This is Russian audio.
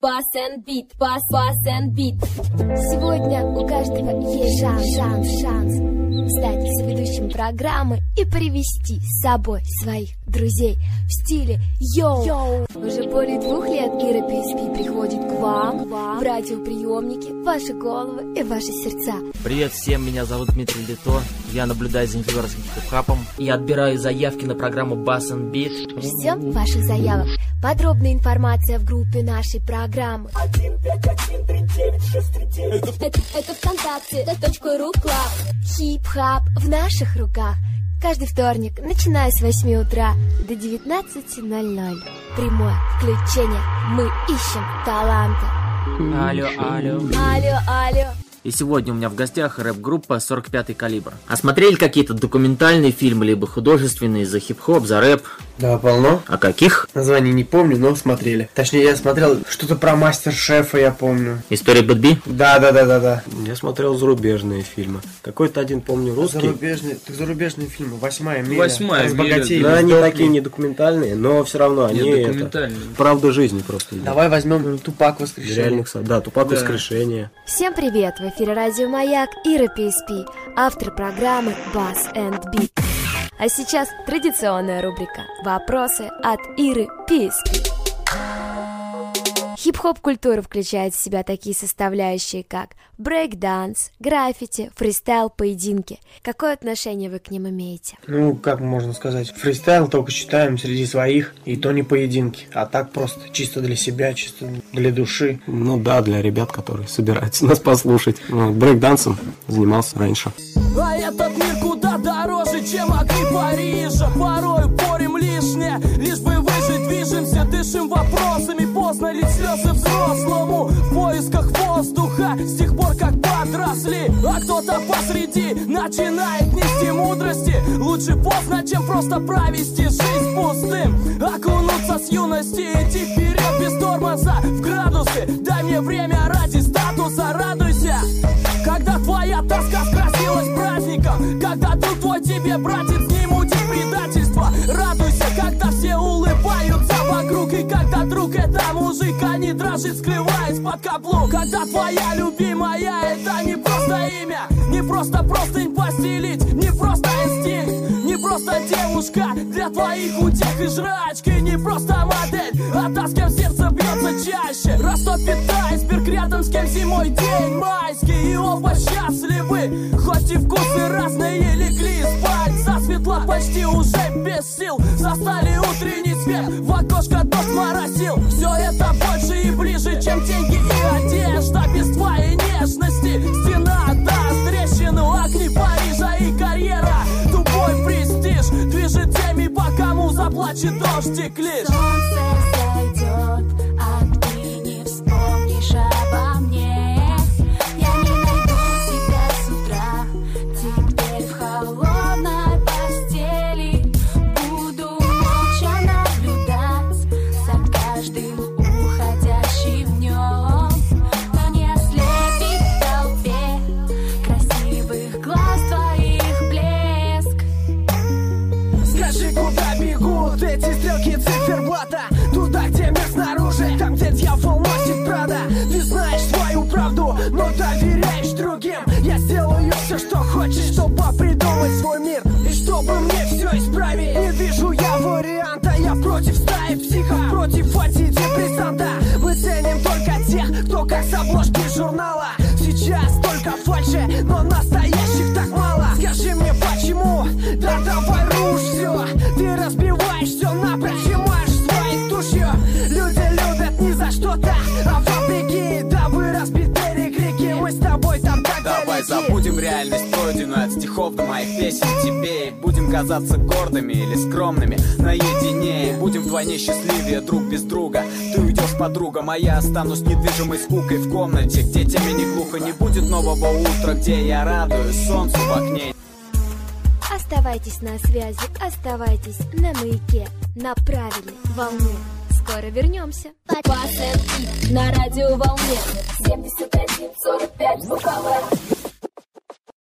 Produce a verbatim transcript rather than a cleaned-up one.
Bass and Beat, Bass, Bass and Beat. Сегодня у каждого есть шанс, шанс, шанс стать соведущим программы и привести с собой своих друзей в стиле йоу. йоу. Уже более двух лет Ира пи эс пи приходит к вам, в радиоприемники, в ваши головы и ваши сердца. Привет всем, меня зовут Дмитрий Лито, я наблюдаю за нефигарским хип-хапом и отбираю заявки на программу Bass and Beat. Ждем ваших заявок. Подробная информация в группе нашей программы. один пять один три девять шесть три девять. Это, это ВКонтакте, точка ру клаб. Хип-хап в наших руках. Каждый вторник, начиная с восьми утра до девятнадцати ноль-ноль. Прямое включение. Мы ищем таланты. Алло, алло. Алло, алло. И сегодня у меня в гостях рэп-группа сорок пятый калибр. А смотрели какие-то документальные фильмы, либо художественные за хип-хоп, за рэп? Да, полно. А каких? Названий не помню, но смотрели. Точнее, я смотрел что-то про Мастер-шефа, я помню. История Бэтби? Да, да, да, да, да. Я смотрел зарубежные фильмы. Какой-то один, помню, русский. Зарубежные, так зарубежные фильмы. Восьмая миля. Восьмая Разбогатели. Да, они такие не документальные, но все равно они Нет, это, документальные. правда жизни просто. Давай возьмем Тупак воскрешение. Реальных, со- да, Тупак Да. воскрешение. Всем привет! В эфире радио Маяк, Ира пи эс пи, автор программы Bass and Beat. А сейчас традиционная рубрика «Вопросы от Иры пи эс пи». Хип-хоп-культура включает в себя такие составляющие, как брейк-данс, граффити, фристайл, поединки. Какое отношение вы к ним имеете? Ну, как можно сказать, фристайл только читаем среди своих, и то не поединки, а так просто, чисто для себя, чисто для души. Ну да, для ребят, которые собираются нас послушать. Ну, брейк-дансом занимался раньше. А этот мир куда дороже, чем огни Парижа. Порой борем лишнее, лишь бы выжить. Движемся, дышим вопросами, поздно лить слезы взрослому в поисках воздуха, с тех пор как подросли. А кто-то посреди начинает нести мудрости. Лучше поздно, чем просто провести жизнь пустым. Окунуться с юности, идти вперед без тормоза в градусы. Дай мне время ради статуса, радуйся. Когда твоя тоска скрасилась праздником, когда друг твой тебе, братец, не мутит предательство. Радуйся, когда все улыбаются вокруг, и когда друг это мужик, а не дрожит, скрываясь под каблук. Когда твоя любимая это не просто имя, не просто простынь постелить, не просто инстинкт, не просто девушка для твоих утех и жрачки, не просто модель, а та, с кем сердце бьется чаще. Растопит айсберг рядом, с кем зимой день майский, и оба счастливы, хоть и вкусы разные. Легли спать засветло, почти уже без сил, застали утренний свет, в окошко дождь моросил. Все это больше и ближе, чем деньги и одежда. Без твоей нежности стена даст трещину, огни Парижа и карьера, тупой престиж движет теми, по кому заплачет дождь и клич. Солнце зайдет, а ты не вспомнишь обо мне. Я не найду тебя с утра, теперь в холодной постели. Буду молча наблюдать за каждым уходящим днем, но не ослепит в толпе красивых глаз твоих блеск. Скажи, куда бегут эти стрелки циферблата? Туда, где мир снаружи, там, где дьявол носит Прада. Ты знаешь свою правду, но доверяешь другим. Я сделаю все, что хочешь, чтобы придумать свой мир, и чтобы мне все исправить. Не вижу я варианта, я против стаи психов, против антидепрессанта. Мы ценим только тех, кто как с обложки журнала. Сейчас только фальши, но настоящих так мало. Скажи мне, почему? Да давай рушь все. Ты разбиваешь все напрочь и машешь своей тушью. Люди любят не за что-то, а вопреки. Да вы разбиты реки, мы с тобой там так Давай далеки. забудем реальность пройденную, от стихов до моих песен тебе. И будем казаться гордыми или скромными наедине. И будем вдвойне счастливее друг без друга. Ты уйдешь, подруга моя, останусь недвижимой скукой в комнате, где тебе не глухо. Не будет нового утра, где я радуюсь солнцу в окне. Оставайтесь на связи, оставайтесь на маяке, на правильной волне. Скоро вернемся. Bass and Beat на радиоволне семьдесят один сорок пять Буковель.